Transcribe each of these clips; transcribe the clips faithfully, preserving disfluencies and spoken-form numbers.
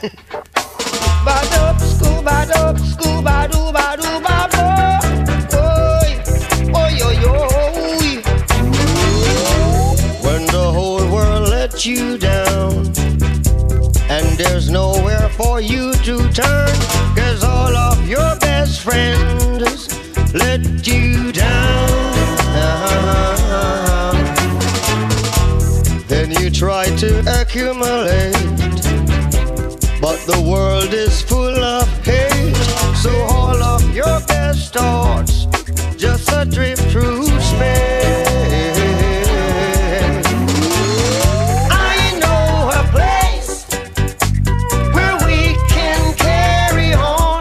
Ba-dub, scuba-dub, scuba-doo-ba-doo-ba-bo. Oy, oy, oy, oy. When the whole world lets you down and there's nowhere for you to turn, 'cause all of your best friends let you down. Then you try to accumulate, but the world is full of hate. So all of your best thoughts just adrift through space. I know a place where we can carry on.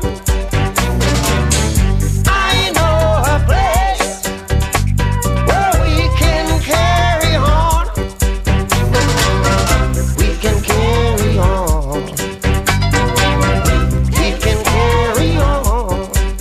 I know a place where we can carry on. We can carry on. We can carry on.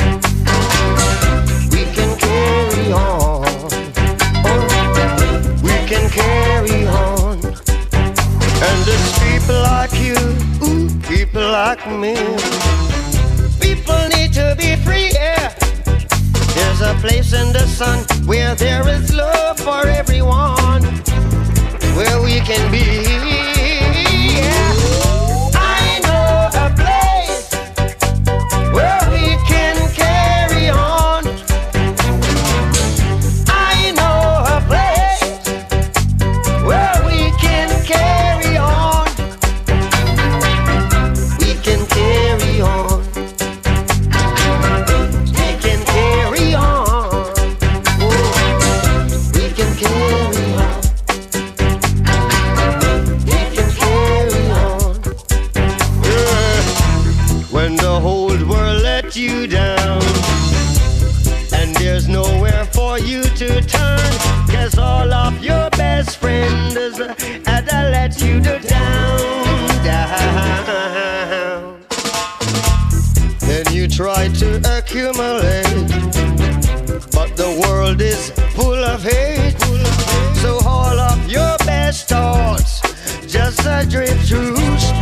We can carry on. Oh, we can carry on. And it's people like you, ooh, people like me. People need to be free, yeah. There's a place in the sun where there is love for everyone, where we can be. Yeah. I know a place where we can carry on. I know a place where we can carry on. We can carry on. We can carry on. Oh, we can carry on. We can carry on. Yeah. When the whole world let you down and there's nowhere for you to turn, 'cause all of your best friends had to let you down, down. Then you try to accumulate, but the world is full of hate. So all of your best thoughts just adrift through space.